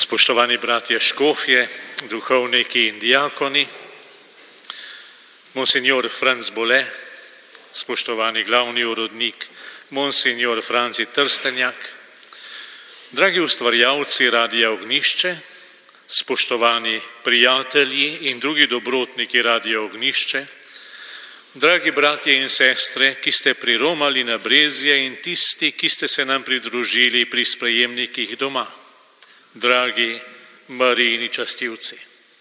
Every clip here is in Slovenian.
Spoštovani bratje škofje, duhovniki in diakoni, monsignor Franc Bole, spoštovani glavni urodnik, monsignor Franci Trstenjak, dragi ustvarjalci Radia Ognjišče, spoštovani prijatelji in drugi dobrotniki Radia Ognjišče, dragi bratje in sestre, ki ste priromali na Brezje in tisti, ki ste se nam pridružili pri sprejemnikih doma, dragi Marijini častilci.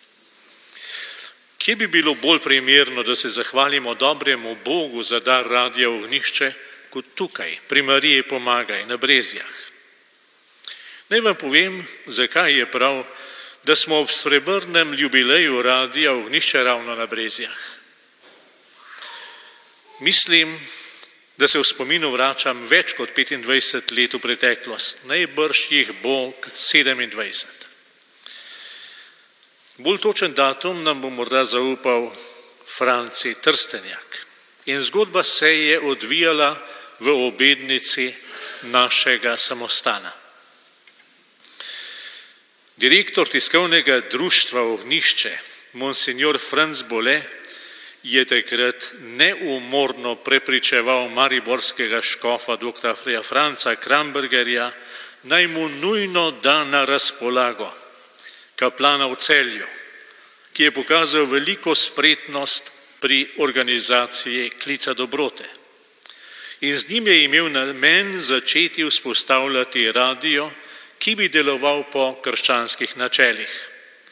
Kje bi bilo bolj primerno, da se zahvalimo dobremu Bogu za dar Radia Ognjišče, kot tukaj, pri Mariji Pomagaj na Brezjah? Naj vam povem, zakaj je prav, da smo ob srebrnem jubileju Radia Ognjišče ravno na Brezjah. Mislim, da se v spominu vračam več kot 25 let v preteklost, najbrž jih bo 27. Bolj točen datum nam bo morda zaupal Franci Trstenjak. In zgodba se je odvijala v obednici našega samostana. Direktor tiskovnega društva Ognjišče, monsignor Franc Bole, je takrat neumorno prepričeval mariborskega škofa dr. Franca Krambergerja, naj mu nujno da na razpolago kaplana v Celju, ki je pokazal veliko spretnost pri organizaciji klica dobrote. In z njim je imel namen začeti vzpostavljati radio, ki bi deloval po krščanskih načelih.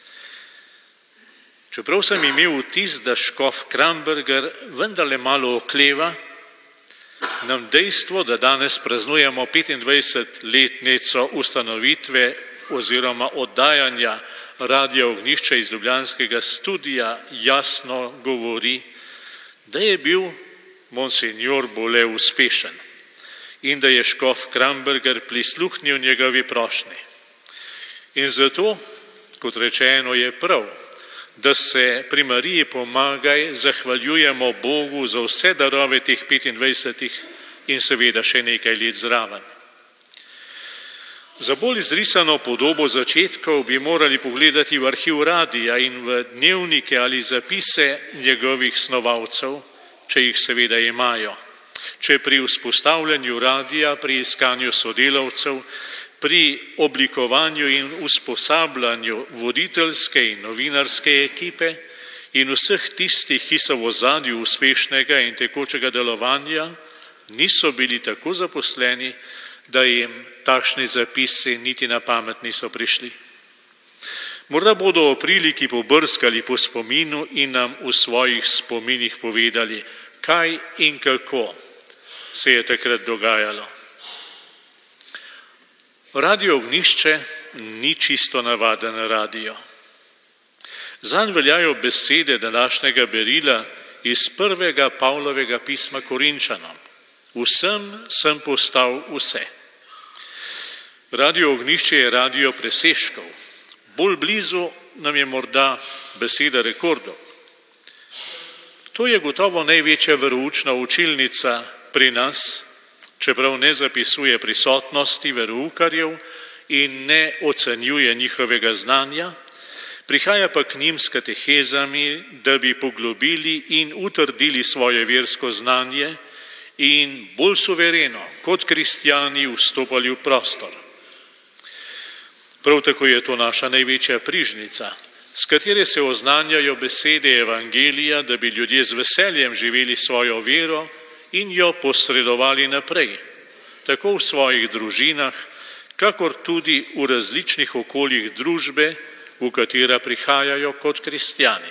Čeprav sem imel vtis, da škof Kramberger vendarle malo okleva, nam dejstvo, da danes praznujemo 25-letnico ustanovitve oziroma oddajanja Radia Ognjišče iz ljubljanskega studia jasno govori, da je bil monsignor Bole uspešen in da je škof Kramberger prisluhnil njegovi prošnji. In zato, kot rečeno, je prav, da se pri Mariji Pomagaj zahvaljujemo Bogu za vse darove teh 25 in seveda še nekaj let zraven. Za bolj izrisano podobo začetkov bi morali pogledati v arhiv radia in v dnevnike ali zapise njegovih snovalcev, če jih seveda imajo, če pri vzpostavljanju radia, pri iskanju sodelavcev, pri oblikovanju in usposabljanju voditeljske in novinarske ekipe in vseh tistih, ki so v ozadju uspešnega in tekočega delovanja, niso bili tako zaposleni, da jim takšni zapisi niti na pamet niso prišli. Morda bodo o priliki pobrskali po spominu in nam v svojih spominih povedali, kaj in kako se je takrat dogajalo. Radio Ognjišče ni čisto navaden radio. Zanj veljajo besede današnjega berila iz prvega Pavlovega pisma Korinčanom. Vsem sem postal vse. Radio Ognjišče je radio presežkov. Bolj blizu nam je morda beseda rekordov. To je gotovo največja veroučna učilnica pri nas, čeprav ne zapisuje prisotnosti veroukarjev in ne ocenjuje njihovega znanja, prihaja pa k njim s katehezami, da bi poglobili in utrdili svoje versko znanje in bolj suvereno kot kristjani vstopali v prostor. Prav tako je to naša največja prižnica, s katere se oznanjajo besede evangelija, da bi ljudje z veseljem živeli svojo vero in jo posredovali naprej, tako v svojih družinah, kakor tudi v različnih okoljih družbe, v katera prihajajo kot kristjani.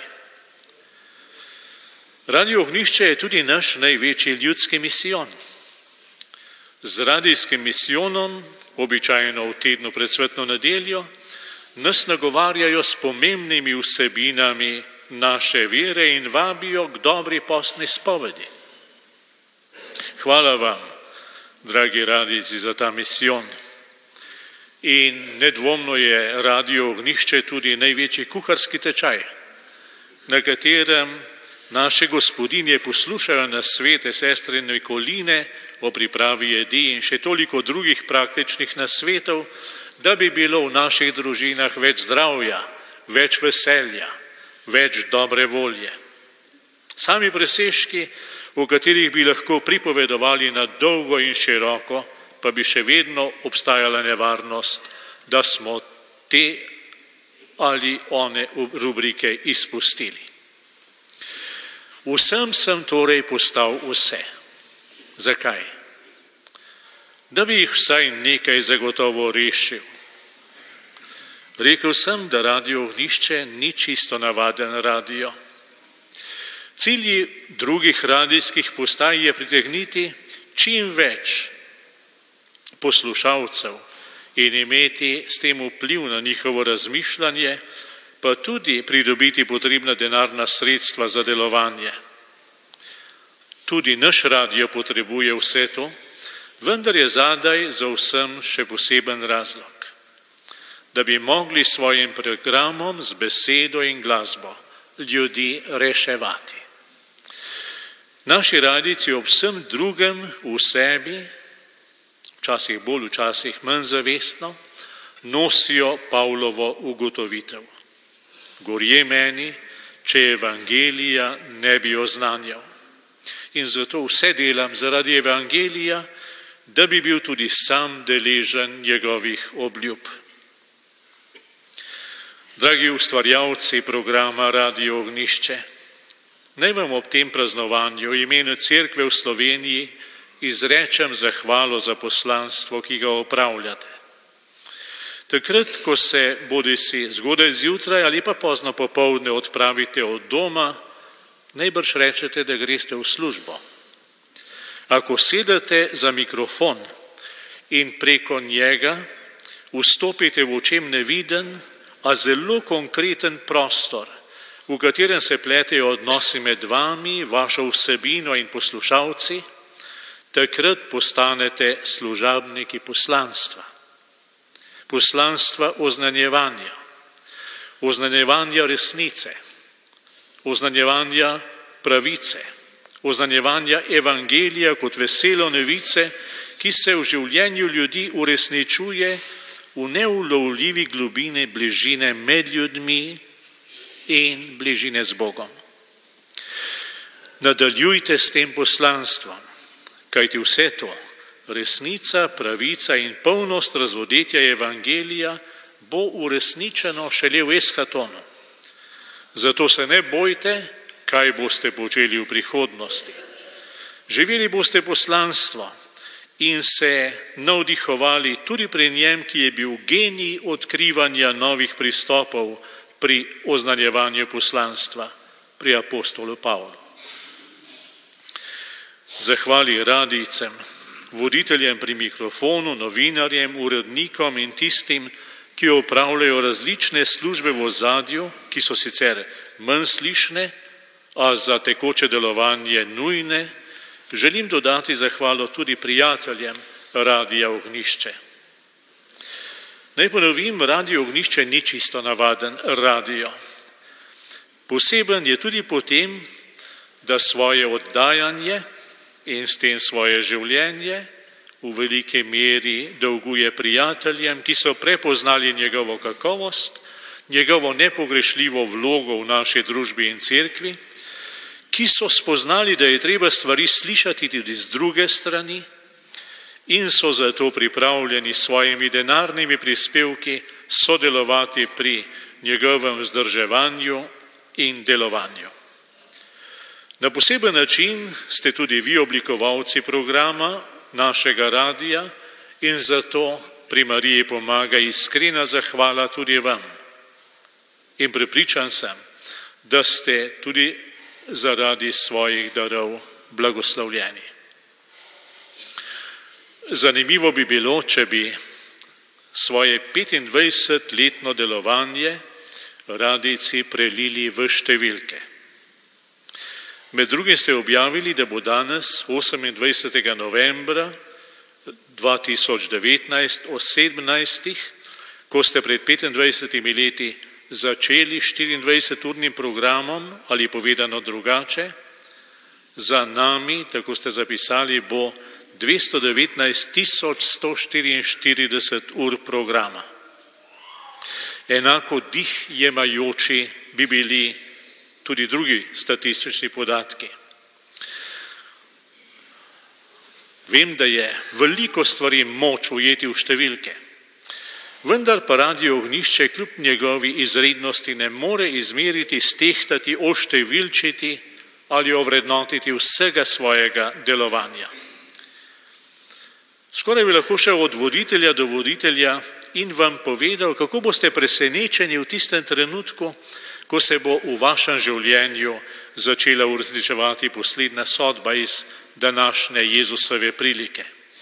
Radio Ognjišče je tudi naš največji ljudski misijon. Z radijskim misijonom, običajno v tednu pred svetno nedeljo, nas nagovarjajo s pomembnimi vsebinami naše vere in vabijo k dobri postni spovedi. Hvala vam, dragi radijci, za ta misijon. In nedvomno je Radio Ognjišče tudi največji kuharski tečaj, na katerem naše gospodinje poslušajo nasvete sestre Nikoline o pripravi jedi in še toliko drugih praktičnih nasvetov, da bi bilo v naših družinah več zdravja, več veselja, več dobre volje. Sami presežki, o katerih bi lahko pripovedovali na dolgo in široko, pa bi še vedno obstajala nevarnost, da smo te ali one rubrike izpustili. Vsem sem torej postal vse. Zakaj? Da bi jih vsaj nekaj zagotovo rešil. Rekel sem, da Radio Ognjišče ni čisto navaden radio. Cilji drugih radijskih postaj je pritegniti čim več poslušalcev in imeti s tem vpliv na njihovo razmišljanje, pa tudi pridobiti potrebna denarna sredstva za delovanje. Tudi naš radio potrebuje vse to, vendar je zadaj za vsem še poseben razlog. Da bi mogli svojim programom z besedo in glasbo ljudi reševati. Naši radijci ob vsem drugem v sebi, včasih bolj, včasih manj zavestno, nosijo Pavlovo ugotovitev. Gorje meni, če evangelija ne bi oznanjal. In zato vse delam zaradi evangelija, da bi bil tudi sam deležen njegovih obljub. Dragi ustvarjalci programa Radio Ognjišče, naj vam ob tem praznovanju v imenu Cerkve v Sloveniji izrečem zahvalo za poslanstvo, ki ga opravljate. Takrat, ko se bodisi zgodaj zjutraj ali pa pozno popoldne odpravite od doma, najbrž rečete, da greste v službo. Ako sedete za mikrofon in preko njega vstopite v očem neviden, a zelo konkreten prostor, v katerem se pletejo odnosi med vami, vašo vsebino in poslušalci, takrat postanete služabniki poslanstva. Poslanstva oznanjevanja, oznanjevanja resnice, oznanjevanja pravice, oznanjevanja evangelija kot veselo novice, ki se v življenju ljudi uresničuje v neulovljivi globini bližine med ljudmi in bližine z Bogom. Nadaljujte s tem poslanstvom, kajti vse to, resnica, pravica in polnost razvodetja evangelija bo uresničeno šele v eskatonu. Zato se ne bojte, kaj boste počeli v prihodnosti. Živeli boste poslanstvo in se navdihovali tudi pri njem, ki je bil genij odkrivanja novih pristopov pri oznanjevanju poslanstva, pri apostolu Pavlu. Zahvali radijcem, voditeljem pri mikrofonu, novinarjem, urednikom in tistim, ki opravljajo različne službe v ozadju, ki so sicer manj slišne, a za tekoče delovanje nujne, želim dodati zahvalo tudi prijateljem Radia Ognjišče. Naj ponovim, Radio Ognjišče ni čisto navaden radio. Poseben je tudi po tem, da svoje oddajanje in s tem svoje življenje v veliki meri dolguje prijateljem, ki so prepoznali njegovo kakovost, njegovo nepogrešljivo vlogo v naši družbi in cerkvi, ki so spoznali, da je treba stvari slišati tudi z druge strani in so zato pripravljeni s svojimi denarnimi prispevki sodelovati pri njegovem vzdrževanju in delovanju. Na poseben način ste tudi vi oblikovalci programa našega radija in zato pri Mariji pomaga iskrena zahvala tudi vam. In prepričan sem, da ste tudi zaradi svojih darov blagoslovljeni. Zanimivo bi bilo, če bi svoje 25-letno delovanje radijci prelili v številke. Med drugim ste objavili, da bo danes 28. novembra 2019 o 17. ko ste pred 25 leti začeli 24-urnim programom, ali povedano drugače, za nami, tako ste zapisali, bo 219.144 ur programa. Enako dih jemajoči bi bili tudi drugi statistični podatki. Vem, da je veliko stvari moč ujeti v številke, vendar pa Radio Ognjišče kljub njegovi izrednosti ne more izmeriti, stehtati, oštevilčiti ali ovrednotiti vsega svojega delovanja. Skoraj bi lahko šel od voditelja do voditelja in vam povedal, kako boste presenečeni v tistem trenutku, ko se bo v vašem življenju začela uresničevati poslednja sodba iz današnje Jezusove prilike.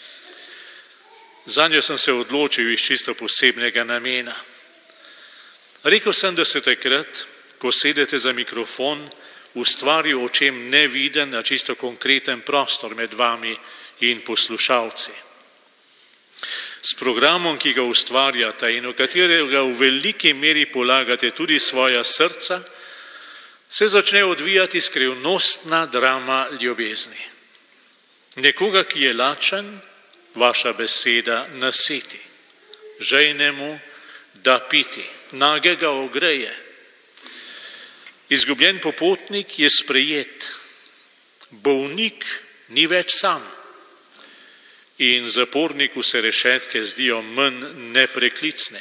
Zanjo sem se odločil iz čisto posebnega namena. Rekel sem, da se takrat, ko sedete za mikrofon, ustvari očem neviden, a čisto konkreten prostor med vami in poslušalci. S programom, ki ga ustvarjate in v katerega v veliki meri polagate tudi svoja srca, se začne odvijati skrivnostna drama ljubezni. Nekoga, ki je lačen, vaša beseda nasiti, žejne mu da piti, nagega ogreje. Izgubljen popotnik je sprejet, bolnik ni več sam in zaporniku se rešetke zdijo manj nepreklicne.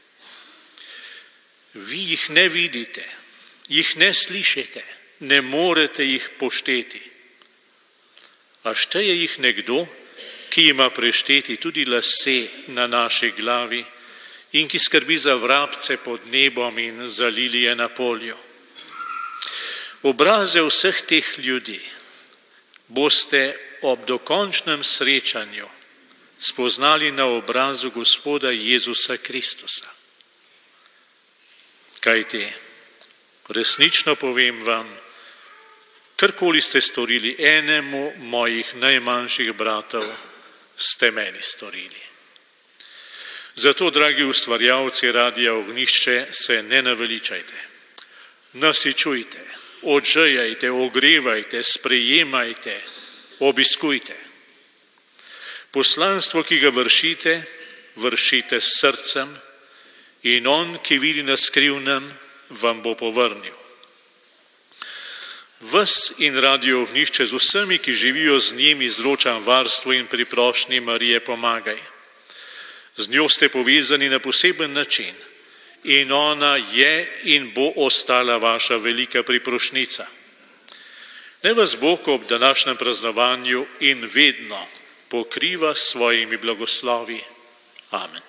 Vi jih ne vidite, jih ne slišite, ne morete jih pošteti. A šteje jih nekdo, ki ima prešteti tudi lase na naši glavi in ki skrbi za vrabce pod nebom in za lilije na polju. Obraze vseh teh ljudi boste ob dokončnem srečanju spoznali na obrazu Gospoda Jezusa Kristusa. Kajti, resnično povem vam, karkoli ste storili enemu mojih najmanjših bratov, ste meni storili. Zato, dragi ustvarjalci Radia Ognjišče, se ne naveličajte. Nasičujte, odžejajte, ogrevajte, sprejemajte, obiskujte. Poslanstvo, ki ga vršite, vršite s srcem in on, ki vidi na skrivnem, vam bo povrnil. Vas in Radio Ognjišče z vsemi, ki živijo z njim, izročam varstvo in priprošnji Marije pomagaj. Z njo ste povezani na poseben način in ona je in bo ostala vaša velika priprošnica. Naj vas Bog ob današnjem praznovanju in vedno pokriva s svojimi blagoslovi. Amen.